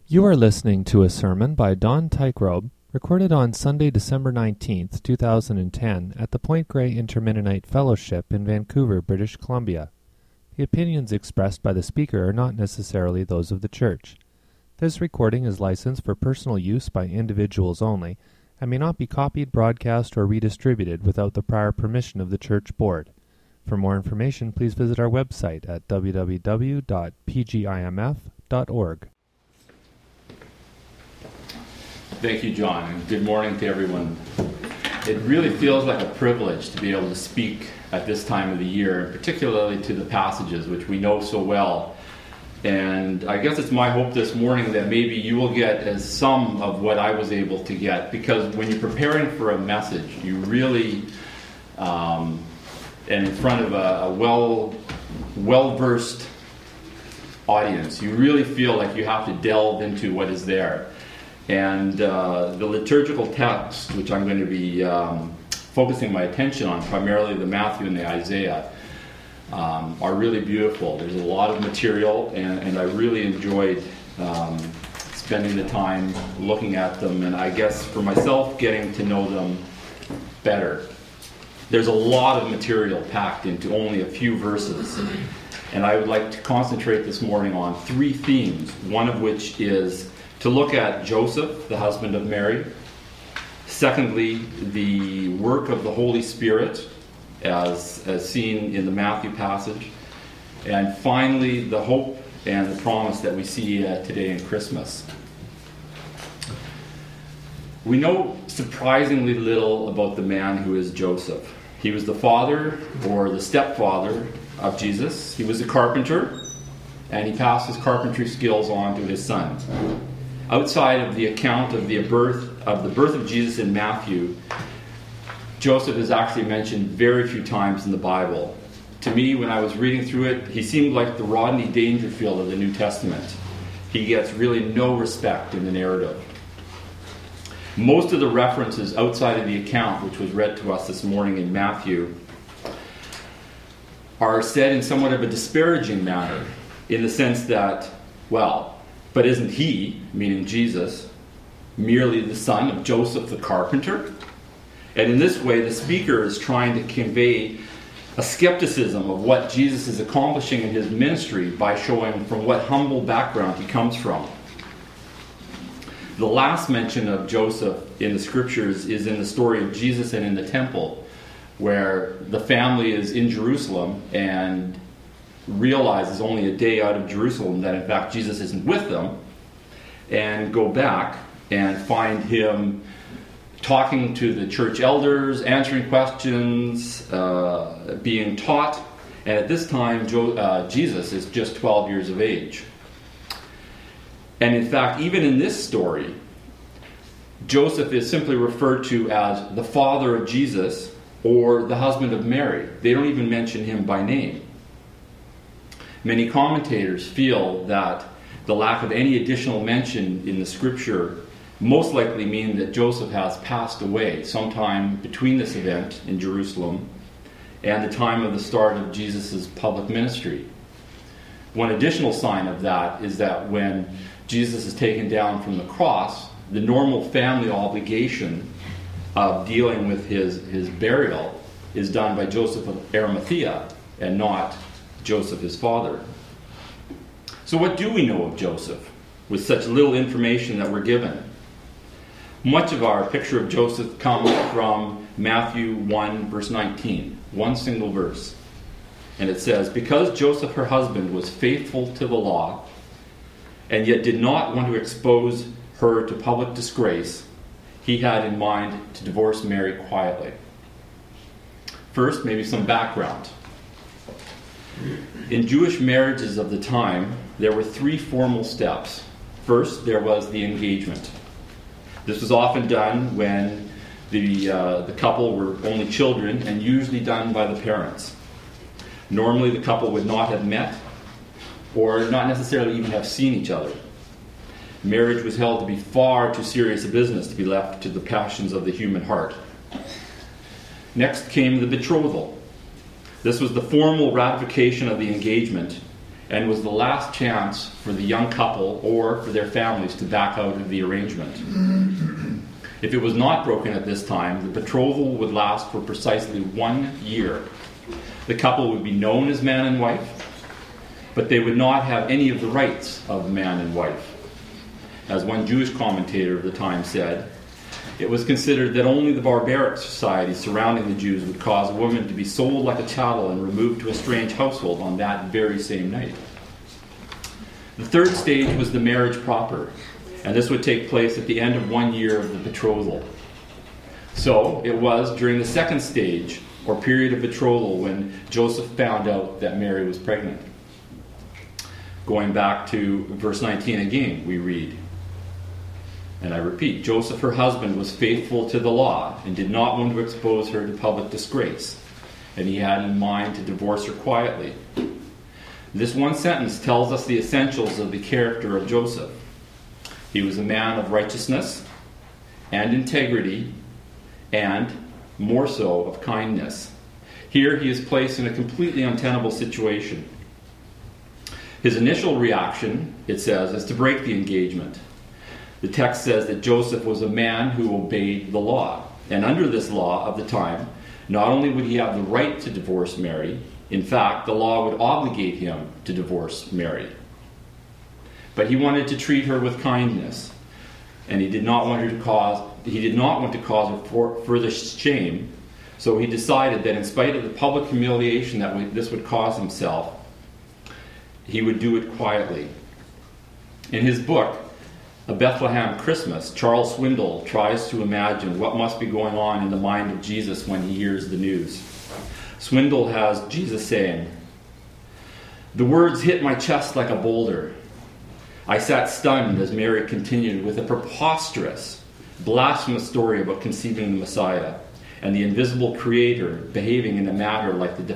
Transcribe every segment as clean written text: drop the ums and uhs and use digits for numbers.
You are listening to a sermon by Don Tykerobe, recorded on Sunday, December 19th, 2010, at the Point Grey Intermennonite Fellowship in Vancouver, British Columbia. The opinions expressed by the speaker are not necessarily those of the church. This recording is licensed for personal use by individuals only, and may not be copied, broadcast, or redistributed without the prior permission of the church board. For more information, please visit our website at www.pgimf.org. Thank you, John, and good morning to everyone. It really feels like a privilege to be able to speak at this time of the year, and particularly to the passages which we know so well. And I guess it's my hope this morning that maybe you will get as some of what I was able to get, because when you're preparing for a message, you really, and in front of a well-versed audience, you really feel like you have to delve into what is there. And the liturgical text, which I'm going to be focusing my attention on, primarily the Matthew and the Isaiah, are really beautiful. There's a lot of material, and I really enjoyed spending the time looking at them, and I guess for myself, getting to know them better. There's a lot of material packed into only a few verses, and I would like to concentrate this morning on three themes, one of which is to look at Joseph, the husband of Mary. Secondly, the work of the Holy Spirit, as seen in the Matthew passage. And finally, the hope and the promise that we see today in Christmas. We know surprisingly little about the man who is Joseph. He was the father, or the stepfather, of Jesus. He was a carpenter, and he passed his carpentry skills on to his son. Outside of the account of the birth of Jesus in Matthew, Joseph is actually mentioned very few times in the Bible. To me, when I was reading through it, he seemed like the Rodney Dangerfield of the New Testament. He gets really no respect in the narrative. Most of the references outside of the account, which was read to us this morning in Matthew, are said in somewhat of a disparaging manner, in the sense that, well, but isn't he, meaning Jesus, merely the son of Joseph the carpenter? And in this way, the speaker is trying to convey a skepticism of what Jesus is accomplishing in his ministry by showing from what humble background he comes from. The last mention of Joseph in the scriptures is in the story of Jesus and in the temple, where the family is in Jerusalem and realizes only a day out of Jerusalem that in fact Jesus isn't with them, and go back and find him talking to the church elders, answering questions, being taught. And at this time, Jesus is just 12 years of age. And in fact, even in this story, Joseph is simply referred to as the father of Jesus or the husband of Mary. They don't even mention him by name. Many commentators feel that the lack of any additional mention in the scripture most likely mean that Joseph has passed away sometime between this event in Jerusalem and the time of the start of Jesus' public ministry. One additional sign of that is that when Jesus is taken down from the cross, the normal family obligation of dealing with his burial is done by Joseph of Arimathea and not Joseph, his father. So what do we know of Joseph with such little information that we're given? Much of our picture of Joseph comes from Matthew 1, verse 19. One single verse. And it says, "Because Joseph, her husband, was faithful to the law, and yet did not want to expose her to public disgrace, he had in mind to divorce Mary quietly." First, maybe some background. In Jewish marriages of the time, there were three formal steps. First, there was the engagement. This was often done when the couple were only children, and usually done by the parents. Normally, the couple would not have met, or not necessarily even have seen each other. Marriage was held to be far too serious a business to be left to the passions of the human heart. Next came the betrothal. This was the formal ratification of the engagement, and was the last chance for the young couple or for their families to back out of the arrangement. If it was not broken at this time, the betrothal would last for precisely 1 year. The couple would be known as man and wife, but they would not have any of the rights of man and wife. As one Jewish commentator of the time said, it was considered that only the barbaric society surrounding the Jews would cause a woman to be sold like a chattel and removed to a strange household on that very same night. The third stage was the marriage proper, and this would take place at the end of 1 year of the betrothal. So it was during the second stage, or period of betrothal, when Joseph found out that Mary was pregnant. Going back to verse 19 again, we read, and I repeat, Joseph, her husband, was faithful to the law and did not want to expose her to public disgrace, and he had in mind to divorce her quietly. This one sentence tells us the essentials of the character of Joseph. He was a man of righteousness and integrity, and more so of kindness. Here he is placed in a completely untenable situation. His initial reaction, it says, is to break the engagement. The text says that Joseph was a man who obeyed the law. And under this law of the time, not only would he have the right to divorce Mary, in fact, the law would obligate him to divorce Mary. But he wanted to treat her with kindness, and he did not want to cause her further shame. So he decided that in spite of the public humiliation that this would cause himself, he would do it quietly. In his book, A Bethlehem Christmas, Charles Swindoll tries to imagine what must be going on in the mind of Jesus when he hears the news. Swindoll has Jesus saying, "The words hit my chest like a boulder. I sat stunned as Mary continued with a preposterous, blasphemous story about conceiving the Messiah and the invisible Creator behaving in a manner like the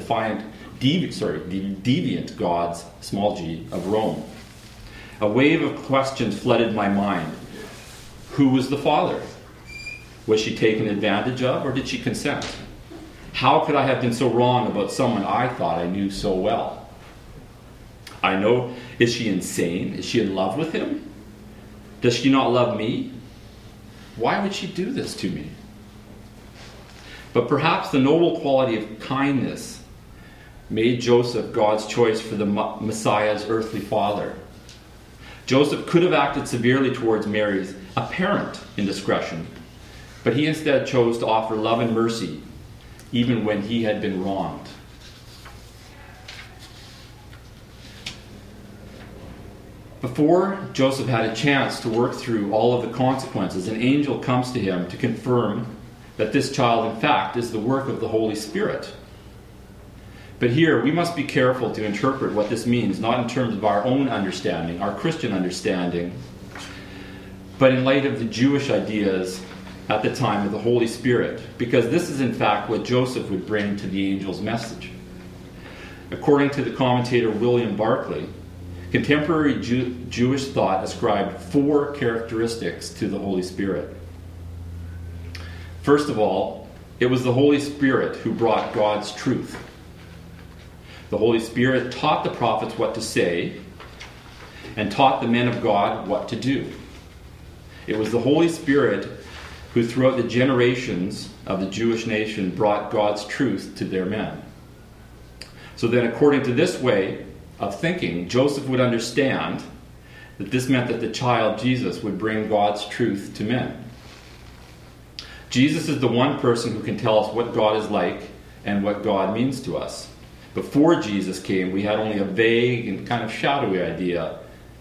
deviant gods, small g, of Rome. A wave of questions flooded my mind. Who was the father? Was she taken advantage of, or did she consent? How could I have been so wrong about someone I thought I knew so well? I know, is she insane? Is she in love with him? Does she not love me? Why would she do this to me?" But perhaps the noble quality of kindness made Joseph God's choice for the Messiah's earthly father. Joseph could have acted severely towards Mary's apparent indiscretion, but he instead chose to offer love and mercy even when he had been wronged. Before Joseph had a chance to work through all of the consequences, an angel comes to him to confirm that this child, in fact, is the work of the Holy Spirit. But here, we must be careful to interpret what this means, not in terms of our own understanding, our Christian understanding, but in light of the Jewish ideas at the time of the Holy Spirit, because this is in fact what Joseph would bring to the angel's message. According to the commentator William Barclay, contemporary Jewish thought ascribed 4 characteristics to the Holy Spirit. First of all, it was the Holy Spirit who brought God's truth. The Holy Spirit taught the prophets what to say and taught the men of God what to do. It was the Holy Spirit who throughout the generations of the Jewish nation brought God's truth to their men. So then, according to this way of thinking, Joseph would understand that this meant that the child Jesus would bring God's truth to men. Jesus is the one person who can tell us what God is like and what God means to us. Before Jesus came, we had only a vague and kind of shadowy idea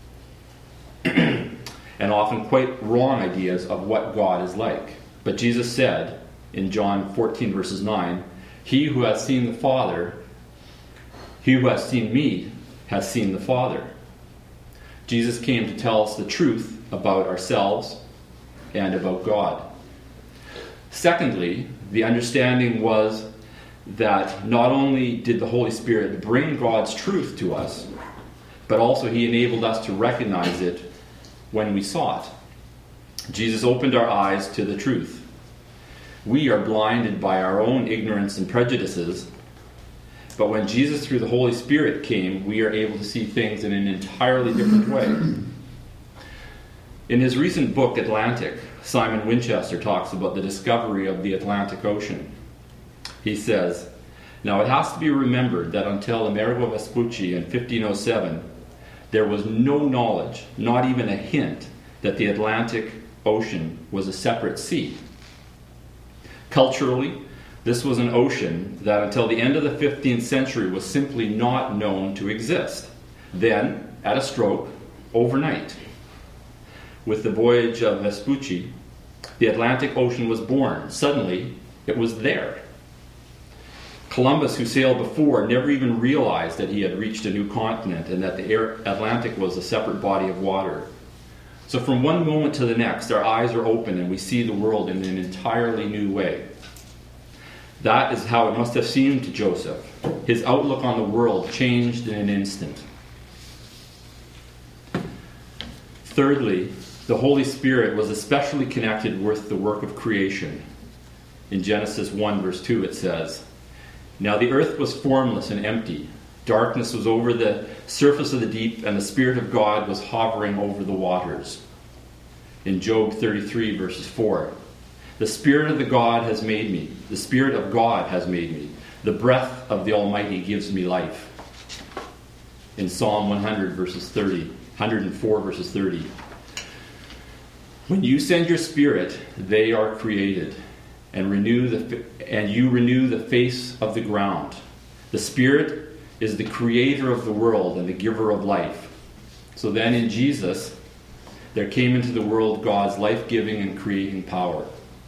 and often quite wrong ideas of what God is like. But Jesus said in John 14 verses 9, he who has seen the Father, he who has seen me, has seen the Father." Jesus came to tell us the truth about ourselves and about God. Secondly, the understanding was that not only did the Holy Spirit bring God's truth to us, but also he enabled us to recognize it when we saw it. Jesus opened our eyes to the truth. We are blinded by our own ignorance and prejudices, But when Jesus, through the Holy Spirit, came, we are able to see things in an entirely different way. In his recent book, Atlantic, Simon Winchester talks about the discovery of the Atlantic Ocean. He says, "Now it has to be remembered that until Amerigo Vespucci in 1507, there was no knowledge, not even a hint, that the Atlantic Ocean was a separate sea. Culturally, this was an ocean that until the end of the 15th century was simply not known to exist. Then, at a stroke, overnight, with the voyage of Vespucci, the Atlantic Ocean was born. Suddenly, it was there. Columbus, who sailed before, never even realized that he had reached a new continent and that the Atlantic was a separate body of water. So from one moment to the next, our eyes are open and we see the world in an entirely new way. That is how it must have seemed to Joseph. His outlook on the world changed in an instant. Thirdly, the Holy Spirit was especially connected with the work of creation. In Genesis 1 verse 2 it says, "Now the earth was formless and empty. Darkness was over the surface of the deep, and the Spirit of God was hovering over the waters." In Job 33 verses 4, "The Spirit of the God has made me. The Spirit of God has made me. The breath of the Almighty gives me life." In Psalm 104 verses 30, "When you send your Spirit, they are created, and you renew the face of the ground. The Spirit is the creator of the world and the giver of life." So then in Jesus, there came into the world God's life-giving and creating power.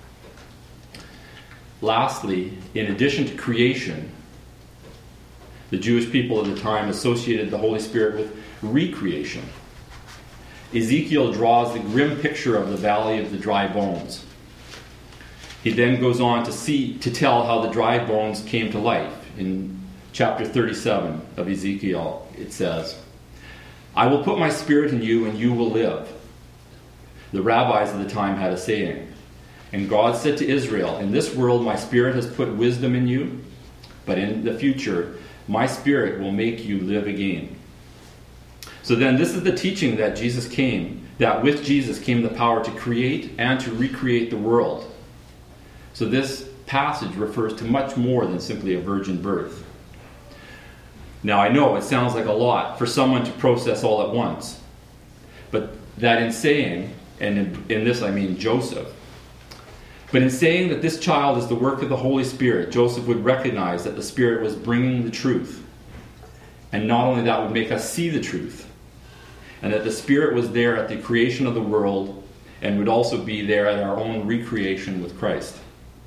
Lastly, in addition to creation, the Jewish people at the time associated the Holy Spirit with recreation. Ezekiel draws the grim picture of the valley of the dry bones. He then goes on to tell how the dry bones came to life. In chapter 37 of Ezekiel, it says, "I will put my Spirit in you and you will live." The rabbis of the time had a saying, "And God said to Israel, in this world my Spirit has put wisdom in you, but in the future my Spirit will make you live again." So then this is the teaching that with Jesus came the power to create and to recreate the world. So this passage refers to much more than simply a virgin birth. Now I know it sounds like a lot for someone to process all at once, but that in saying, and in this I mean Joseph, but in saying that this child is the work of the Holy Spirit, Joseph would recognize that the Spirit was bringing the truth. And not only that, would make us see the truth, and that the Spirit was there at the creation of the world and would also be there at our own recreation with Christ.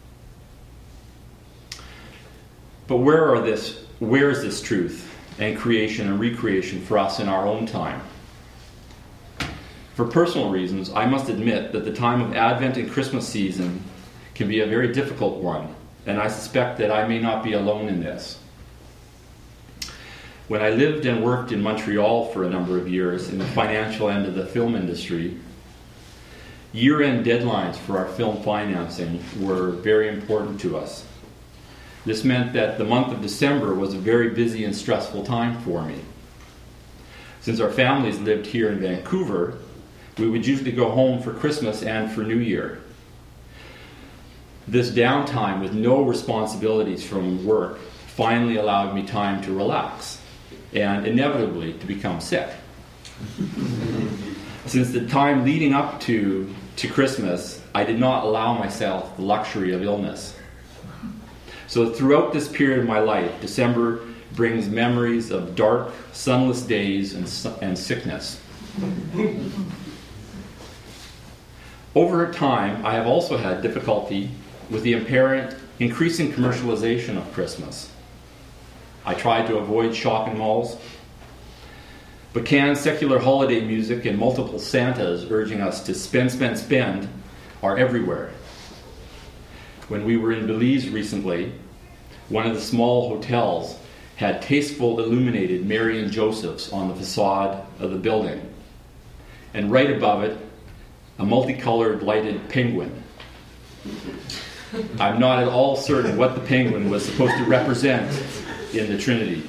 But where is this truth and creation and recreation for us in our own time? For personal reasons, I must admit that the time of Advent and Christmas season can be a very difficult one, and I suspect that I may not be alone in this. When I lived and worked in Montreal for a number of years in the financial end of the film industry, year-end deadlines for our film financing were very important to us. This meant that the month of December was a very busy and stressful time for me. Since our families lived here in Vancouver, we would usually go home for Christmas and for New Year. This downtime with no responsibilities from work finally allowed me time to relax and inevitably to become sick. Since the time leading up to Christmas, I did not allow myself the luxury of illness. So throughout this period of my life, December brings memories of dark, sunless days and sickness. Over time, I have also had difficulty with the apparent increasing commercialization of Christmas. I tried to avoid shopping malls, but canned secular holiday music and multiple Santas urging us to spend are everywhere. When we were in Belize recently, one of the small hotels had tasteful illuminated Mary and Josephs on the facade of the building, and right above it, a multicolored lighted penguin. I'm not at all certain what the penguin was supposed to represent, in the Trinity?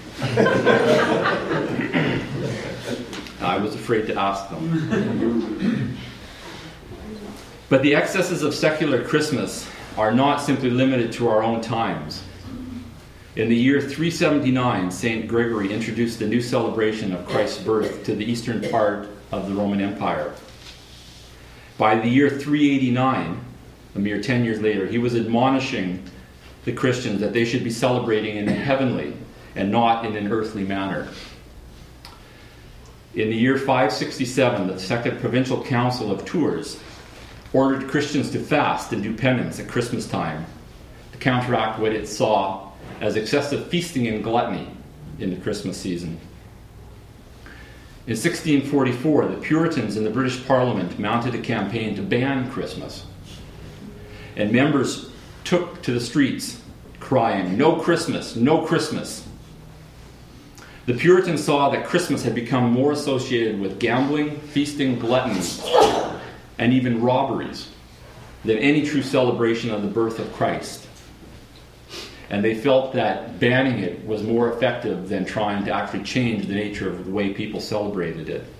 I was afraid to ask them. But the excesses of secular Christmas are not simply limited to our own times. In the year 379, St. Gregory introduced the new celebration of Christ's birth to the eastern part of the Roman Empire. By the year 389, a mere 10 years later, he was admonishing the Christians that they should be celebrating in a heavenly and not in an earthly manner. In the year 567, the Second Provincial Council of Tours ordered Christians to fast and do penance at Christmas time to counteract what it saw as excessive feasting and gluttony in the Christmas season. In 1644, the Puritans in the British Parliament mounted a campaign to ban Christmas. And members took to the streets crying, "No Christmas, no Christmas." The Puritans saw that Christmas had become more associated with gambling, feasting, gluttony, and even robberies than any true celebration of the birth of Christ. And they felt that banning it was more effective than trying to actually change the nature of the way people celebrated it.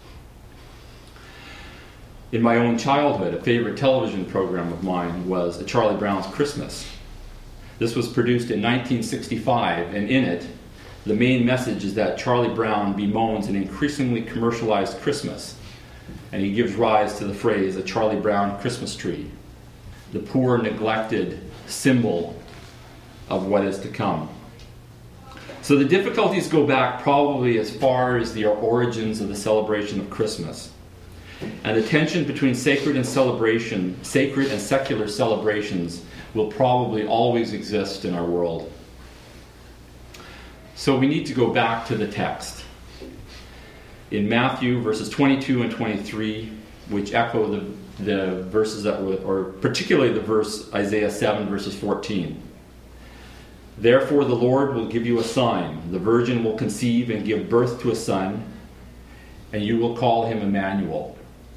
In my own childhood, a favorite television program of mine was A Charlie Brown's Christmas. This was produced in 1965, and in it, the main message is that Charlie Brown bemoans an increasingly commercialized Christmas, and he gives rise to the phrase, "a Charlie Brown Christmas tree," the poor, neglected symbol of what is to come. So the difficulties go back probably as far as the origins of the celebration of Christmas. And the tension between sacred and secular celebrations will probably always exist in our world. So we need to go back to the text. In Matthew verses 22 and 23, which echo the verses that were, or particularly the verse Isaiah 7 verses 14. "Therefore the Lord will give you a sign. The virgin will conceive and give birth to a son, and you will call him Emmanuel."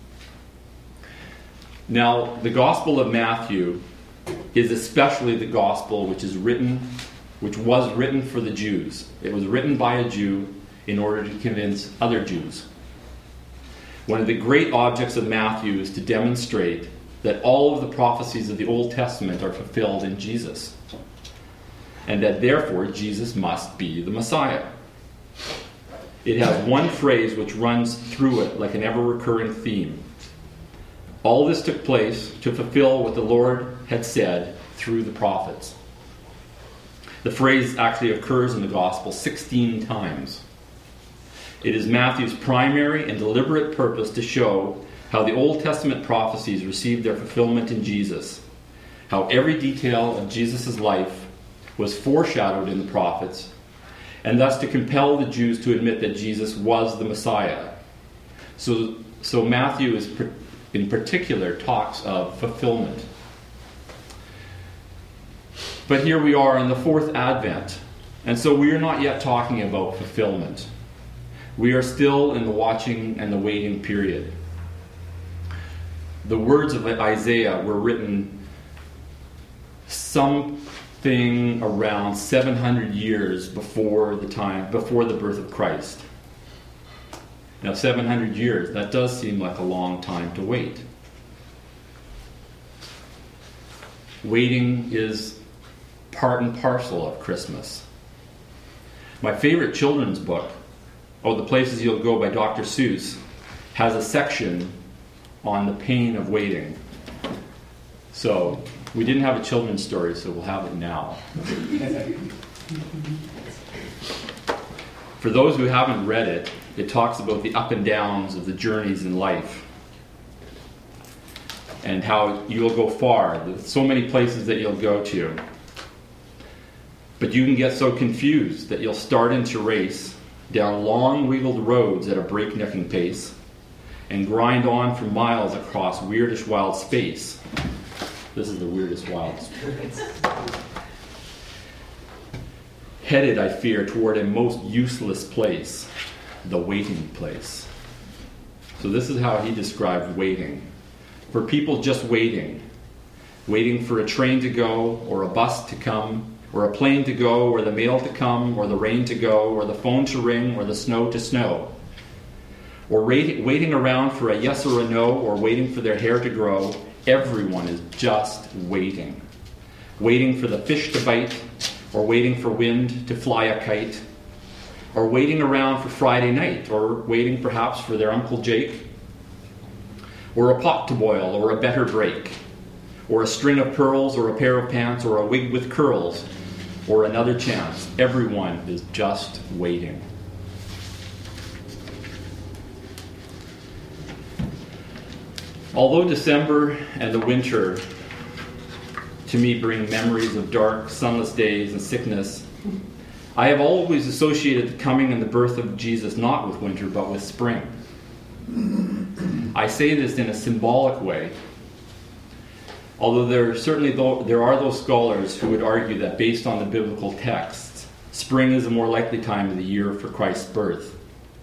Now, the Gospel of Matthew is especially the Gospel which was written for the Jews. It was written by a Jew in order to convince other Jews. One of the great objects of Matthew is to demonstrate that all of the prophecies of the Old Testament are fulfilled in Jesus, and that therefore Jesus must be the Messiah. It has one phrase which runs through it like an ever-recurring theme. All this took place to fulfill what the Lord had said through the prophets. The phrase actually occurs in the Gospel 16 times. It is Matthew's primary and deliberate purpose to show how the Old Testament prophecies received their fulfillment in Jesus, how every detail of Jesus' life was foreshadowed in the prophets, and thus to compel the Jews to admit that Jesus was the Messiah. So Matthew in particular talks of fulfillment. But here we are in the fourth Advent, and so we are not yet talking about fulfillment. We are still in the watching and the waiting period. The words of Isaiah were written something around 700 years before the birth of Christ. Now, 700 years, that does seem like a long time to wait. Waiting is part and parcel of Christmas. My favorite children's book, The Places You'll Go by Dr. Seuss, has a section on the pain of waiting. So, we didn't have a children's story, so we'll have it now. For those who haven't read it, it talks about the up and downs of the journeys in life and how you'll go far. There's so many places that you'll go to. But you can get so confused that you'll start into race down long wheeled roads at a breaknecking pace and grind on for miles across weirdish wild space. This is the weirdest wild space. Headed, I fear, toward a most useless place, the waiting place. So this is how he described waiting. For people just waiting for a train to go or a bus to come or a plane to go, or the mail to come, or the rain to go, or the phone to ring, or the snow to snow, or waiting around for a yes or a no, or waiting for their hair to grow. Everyone is just waiting. Waiting for the fish to bite, or waiting for wind to fly a kite, or waiting around for Friday night, or waiting perhaps for their Uncle Jake, or a pot to boil, or a better break, or a string of pearls, or a pair of pants, or a wig with curls, or another chance. Everyone is just waiting. Although December and the winter to me bring memories of dark, sunless days and sickness, I have always associated the coming and the birth of Jesus not with winter but with spring. I say this in a symbolic way, although there are those scholars who would argue that based on the biblical texts, spring is a more likely time of the year for Christ's birth.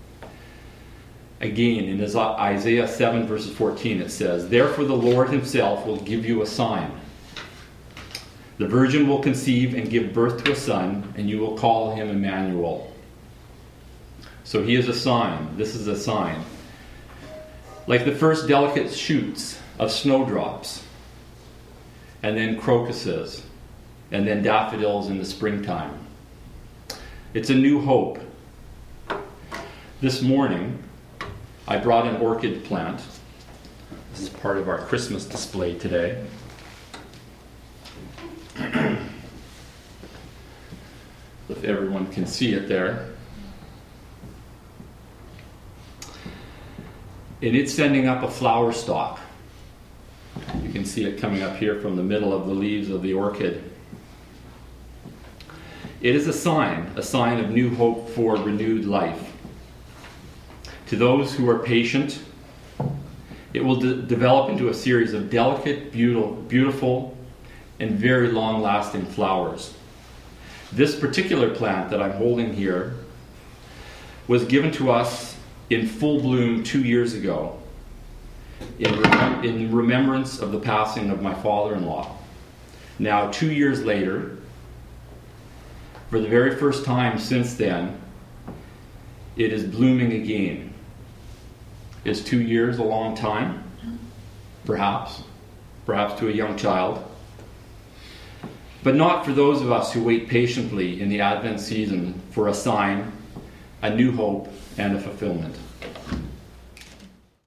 Again, in Isaiah 7 verses 14 it says, "Therefore the Lord himself will give you a sign. The virgin will conceive and give birth to a son, and you will call him Emmanuel." So he is a sign. This is a sign. Like the first delicate shoots of snowdrops, and then crocuses, and then daffodils in the springtime. It's a new hope. This morning, I brought an orchid plant. This is part of our Christmas display today. If everyone can see it there. And it's sending up a flower stalk. You can see it coming up here from the middle of the leaves of the orchid. It is a sign of new hope for renewed life. To those who are patient, it will develop into a series of delicate, beautiful, and very long-lasting flowers. This particular plant that I'm holding here was given to us in full bloom 2 years ago in remembrance of the passing of my father-in-law. Now, 2 years later, for the very first time since then, it is blooming again. Is 2 years a long time? Perhaps to a young child. But not for those of us who wait patiently in the Advent season for a sign, a new hope, and a fulfillment.